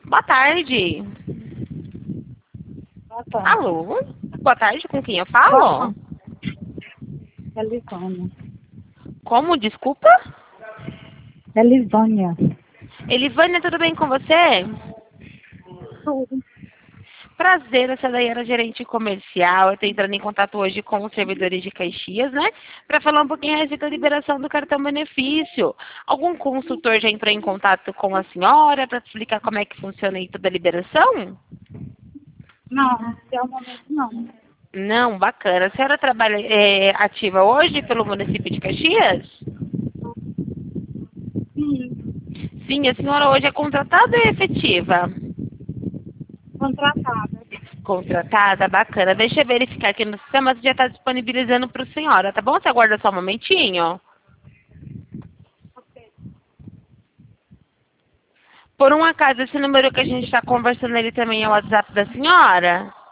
Boa tarde. Boa tarde. Alô? Boa tarde, com quem eu falo? É Lisônia. Como? Desculpa? É Lisônia. Elivânia, tudo bem com você? Tudo. Prazer, essa daí era gerente comercial. Eu estou entrando em contato hoje com os servidores de Caxias, né? Para falar um pouquinho a respeito da liberação do cartão benefício. Algum consultor já entrou em contato com a senhora para explicar como é que funciona aí toda a liberação? Não, até o momento não. Não, bacana. A senhora trabalha ativa hoje pelo município de Caxias? Sim, Sim, a senhora hoje é contratada ou é efetiva? contratada. Contratada, bacana. Deixa eu verificar aqui no sistema se já está disponibilizando para a senhora, tá bom? Você aguarda só um momentinho? Ok. Por um acaso, esse número que a gente está conversando, ele também é o WhatsApp da senhora?